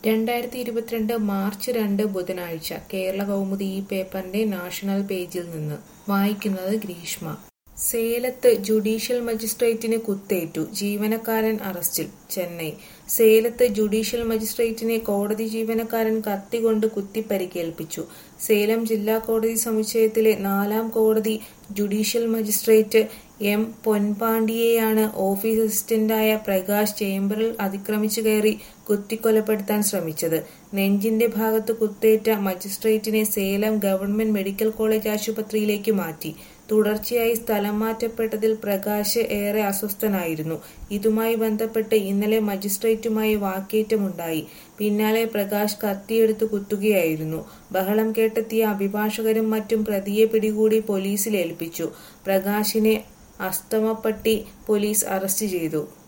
2022 March 2 ബുധനാഴ്ച കേരളകൗമുദി ഈ പേപ്പറിന്റെ നാഷണൽ പേജിൽ നിന്ന് വായിക്കുന്നത് ഗ്രീഷ്മ. സേലത്ത് ജുഡീഷ്യൽ മജിസ്ട്രേറ്റിന് കുത്തേറ്റു, ജീവനക്കാരൻ അറസ്റ്റിൽ. ചെന്നൈ. സേലത്ത് ജുഡീഷ്യൽ മജിസ്ട്രേറ്റിനെ കോടതി ജീവനക്കാരൻ കത്തികൊണ്ട് കുത്തി പരിക്കേൽപ്പിച്ചു. സേലം ജില്ലാ കോടതി സമുച്ചയത്തിലെ 4ാം കോടതി ജുഡീഷ്യൽ മജിസ്ട്രേറ്റ് എം പൊൻപാണ്ടിയെയാണ് ഓഫീസ് അസിസ്റ്റന്റായ പ്രകാശ് ചേംബറിൽ അതിക്രമിച്ചു കയറി കുത്തിക്കൊലപ്പെടുത്താൻ ശ്രമിച്ചത്. നെഞ്ചിന്റെ ഭാഗത്ത് കുത്തേറ്റ മജിസ്ട്രേറ്റിനെ സേലം ഗവൺമെന്റ് മെഡിക്കൽ കോളേജ് ആശുപത്രിയിലേക്ക് മാറ്റി. തുടർച്ചയായി സ്ഥലം മാറ്റപ്പെട്ടതിൽ പ്രകാശ് ഏറെ അസ്വസ്ഥനായിരുന്നു. ഇതുമായി ബന്ധപ്പെട്ട് ഇന്നലെ മജിസ്ട്രേറ്റുമായി വാക്കേറ്റമുണ്ടായി. പിന്നാലെ പ്രകാശ് കത്തിയെടുത്ത് കുത്തുകയായിരുന്നു. ബഹളം കേട്ടെത്തിയ അഭിഭാഷകരും മറ്റും പ്രതിയെ പിടികൂടി പോലീസിൽ ഏൽപ്പിച്ചു. പ്രകാശിനെ അസ്തമപ്പട്ടി പോലീസ് അറസ്റ്റ് ചെയ്തു.